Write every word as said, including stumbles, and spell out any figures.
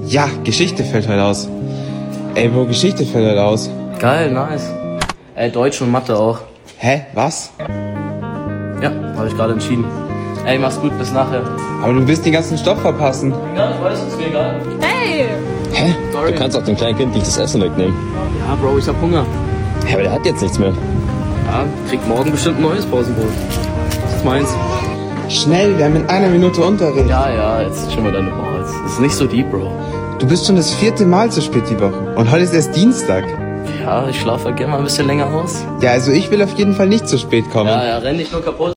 Ja, Geschichte fällt heute aus. Ey, Bro, Geschichte fällt heute aus. Geil, nice. Ey, Deutsch und Mathe auch. Hä, was? Ja, habe ich gerade entschieden. Ey, mach's gut, bis nachher. Aber du wirst den ganzen Stoff verpassen. Ja, ich weiß, ist mir egal. Hey! Hä? Sorry. Du kannst auch dem kleinen Kind nicht das Essen wegnehmen. Ja, Bro, ich hab Hunger. Ja, aber der hat jetzt nichts mehr. Ja, krieg morgen bestimmt ein neues Pausenbrot. Das ist meins. Schnell, wir haben in einer Minute Unterricht. Ja, ja, jetzt schon mal deine Balls. Das ist nicht so deep, Bro. Du bist schon das vierte Mal zu spät die Woche. Und heute ist erst Dienstag. Ja, ich schlafe halt gerne mal ein bisschen länger aus. Ja, also ich will auf jeden Fall nicht zu spät kommen. Ja, ja, renn nicht nur kaputt.